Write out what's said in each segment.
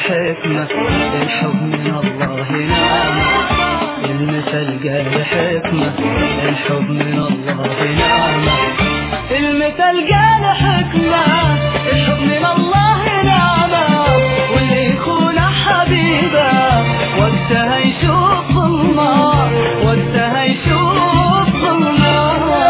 حكمة، الحب من الله نعمة. المثل قال حكمة، الحب من الله نعمة. المثل قال حكمة، الحب من الله نعمة. واللي يكون حبيبه وقتها يشوف ظلمه، وقتها يشوف ظلمه.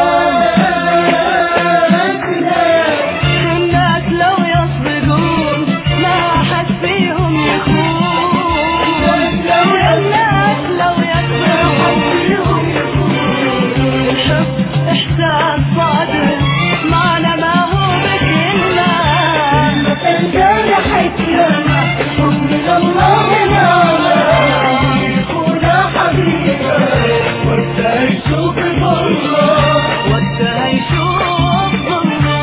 الناس لو يصدقون ما حد فيهم يخون. الناس لو يصدقون الحب إحساس صادق، معنى ما هو بكلمة. المثل قال حكمة، الحب من الله نعمة. يكون حبيبه وقتها يشوف ظلمه، وقتها يشوف ظلمه.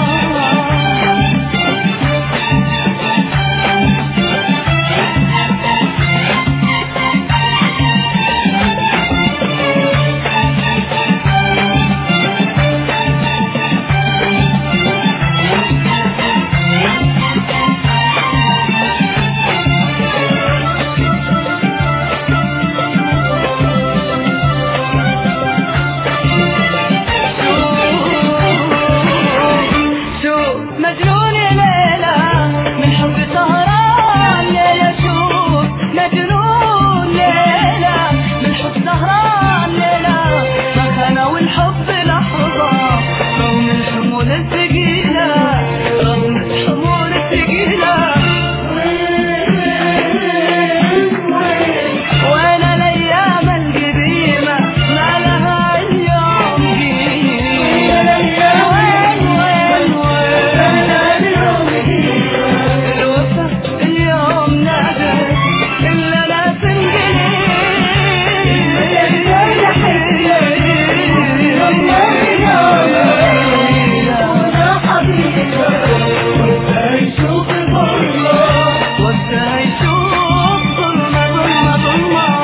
مجنون يا ليلى من حب سهران، ليلى شوف مجنون ليلى من حب سهران. ليلى ما خانوا الحب لحظة رغم الحمول الثقيلة، رغم الحمول الثقيلة. وين الأيام القديمة ما لها اليوم قيمة. اليوم نادر إلا لا تنقلي. وقتها يشوف ظلمة ظلمة ظلمة.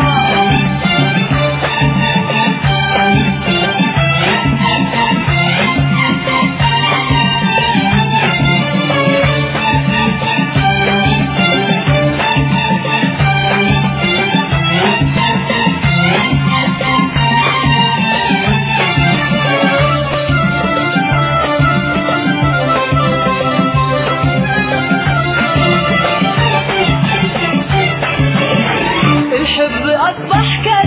الحب أصبح